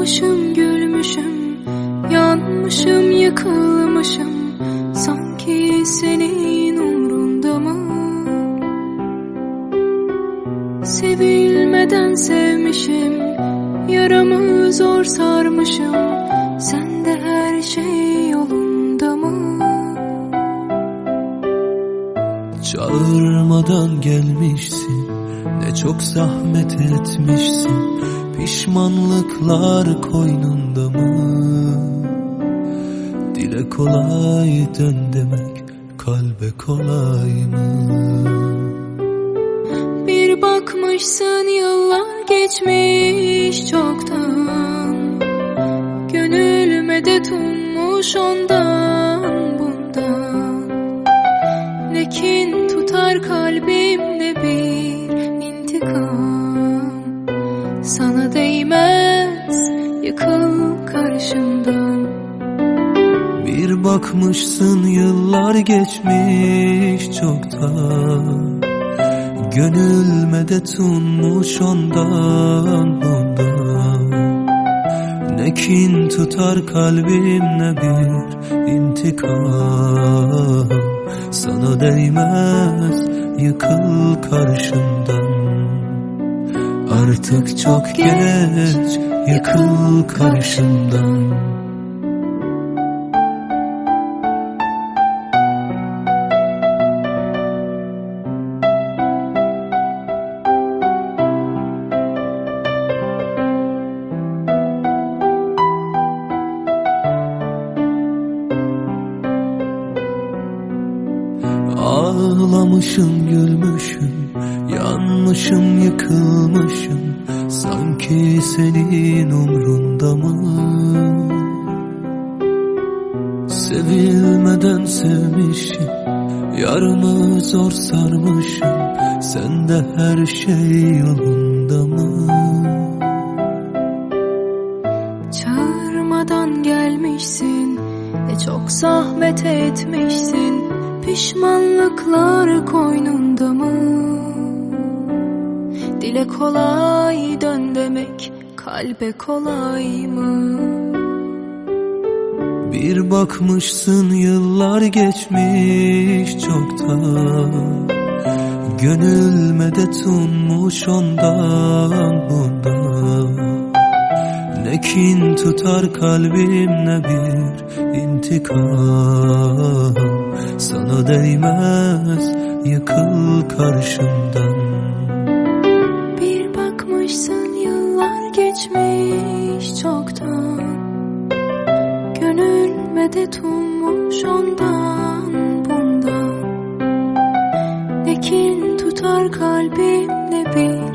Solmuşum, gülmüşüm, yanmışım, yıkılmışım. Sanki senin umrunda mı? Sevilmeden sevmişim, yaramı zor sarmışım. Sende her şey yolunda mı? Çağırmadan gelmişsin, ne çok zahmet etmişsin. Pişmanlıklar koynunda mı? Dile kolay dön demek, kalbe kolay mı? Bir bakmışsın yıllar geçmiş çoktan. Gönül medet ummuş ondan bundan. Ne kin tutar kalbimde bir intikam. Sana değmez, yıkıl karşımdan. Bir bakmışsın yıllar geçmiş çoktan. Gönül medet ummuş ondan bundan. Ne kin tutar kalbimde bir intikam. Sana değmez, yıkıl karşımdan. Artık çok geç, yıkıl karşımdan. Ağlamışım, gülmüşüm, yanmışım, yıkılmışım. Sanki senin umrunda mı? Sevilmeden sevmişim, yarımı zor sarmışım. Sende her şey yolunda mı? Çağırmadan gelmişsin, ne çok zahmet etmişsin. Pişmanlıklar koynunda mı? Dile kolay dön demek, kalbe kolay mı? Bir bakmışsın yıllar geçmiş çoktan. Gönül medet ummuş ondan bundan. Ne kin tutar kalbimde bir intikam. Sana değmez, yıkıl karşımdan. Bir bakmışsın yıllar geçmiş çoktan. Gönül medet ummuş ondan bundan. Ne kin tutar kalbimde bir